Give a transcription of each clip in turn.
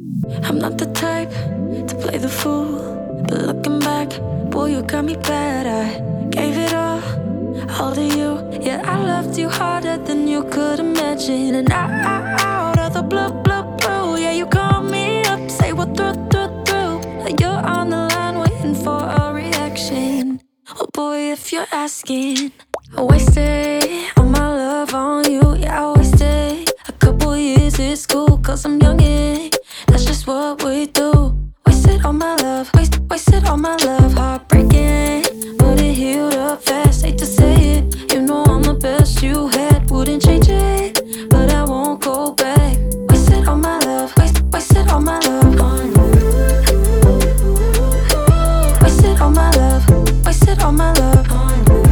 I'm not the type to play the fool, but looking back, boy, you got me bad. I gave it all to you. Yeah, I loved you harder than you could imagine. And out of the blue, yeah, you call me up, say we're through. You're on the line waiting for a reaction. Oh boy, if you're asking, I wasted all my love on you. Yeah, I wasted a couple years at school, cause I'm youngin', that's just what we do. Wasted all my love, wasted all my love. Heartbreaking, but it healed up fast. Hate to say it, you know I'm the best you had. Wouldn't change it, but I won't go back. Wasted all my love, wasted all my love on you. Wasted all my love, wasted all my love on you.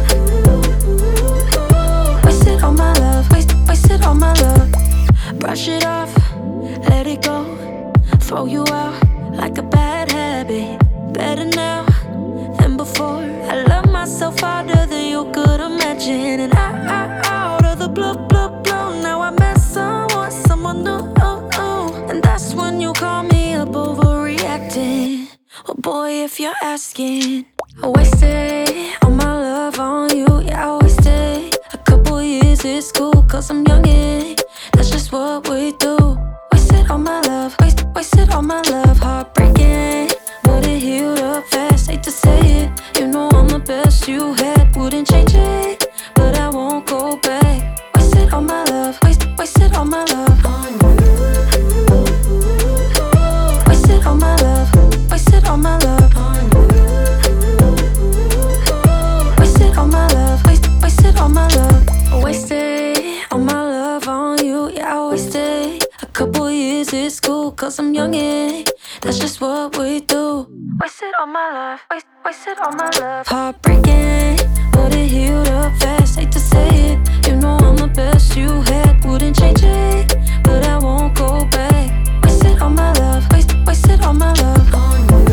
Wasted all my love, wasted all my love. Brush it off, let it go, throw you out like a bad habit. Better now than before. I love myself harder than you could imagine. And out of the blue, now I met someone new. And that's when you call me up overreacting. Oh boy, if you're asking, I wasted all my love on you. Yeah, I wasted a couple years at school, cause I'm youngin', that's just what we do. Wasted all my love, wasted all my love. Heartbreaking, but it healed up fast. Hate to say it, you know I'm the best you had. Wouldn't change it, but I won't go back. Wasted all my love, wasted all my love on you. Wasted all my love, wasted all my love on you. Wasted all my love, wasted all my love. I wasted all my love on you. Yeah, I wasted a couple years at school, cause I'm youngin', that's just what we do. Wasted all my love, wasted all my love. Heartbreaking, but it healed up fast. Hate to say it, you know I'm the best you had. Wouldn't change it, but I won't go back. Wasted all my love, wasted all my love on you.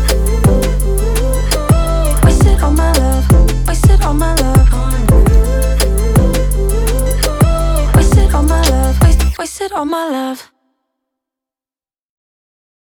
Wasted all my love, wasted all my love on you. Wasted all my love, wasted all my love.